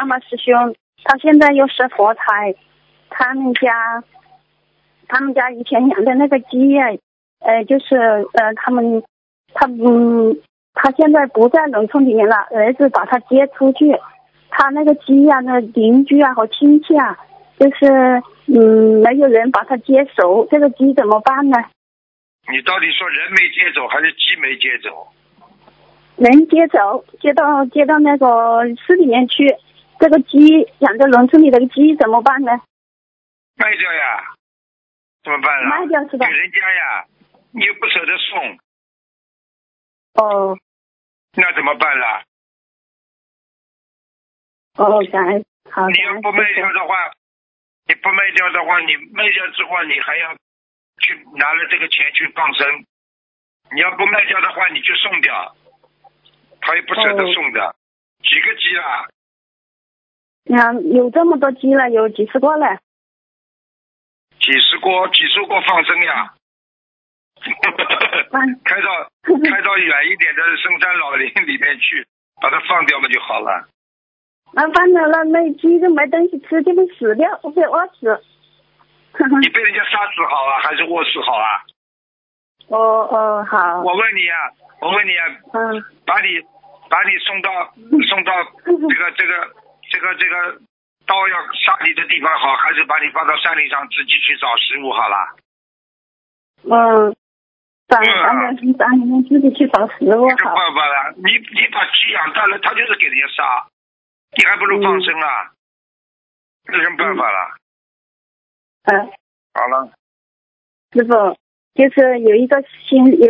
妈妈师兄，他现在又是佛台，他们家以前养的那个鸡呀，就是他现在不在农村里面了，儿子把他接出去，他那个鸡呀，那邻居啊和亲戚啊，就是没有人把他接手，这个鸡怎么办呢？ 你到底说人没接走还是鸡没接走？ 人接走，接到那个市里面去，这个鸡养在农村里的鸡怎么办呢？ 卖掉呀，怎么办了？ 卖掉是吧？ 给人家呀，你又不舍得送。 哦。 那怎么办了？ 哦，好。 你要不卖掉的话，你卖掉之后，你还要去拿了这个钱去放生。你要不卖掉的话，你就送掉，他也不舍得送的。几个鸡啊？ 有这么多鸡了，有几十个了。 几十锅放生呀。开到远一点的深山老林里面去，把它放掉嘛就好了。 放了那鸡就没东西吃，就会死掉，会饿死。 你被人家杀死好啊，还是饿死好啊？ 好。 我问你啊，把你送到这个刀要杀你的地方好，还是把你放到山顶上自己去找食物好了？ 山里面自己去找食物好。 没办法了，你把鸡养大了，他就是给人家杀，你还不如放生啊，有什么办法了？好了。 师傅，就是有一个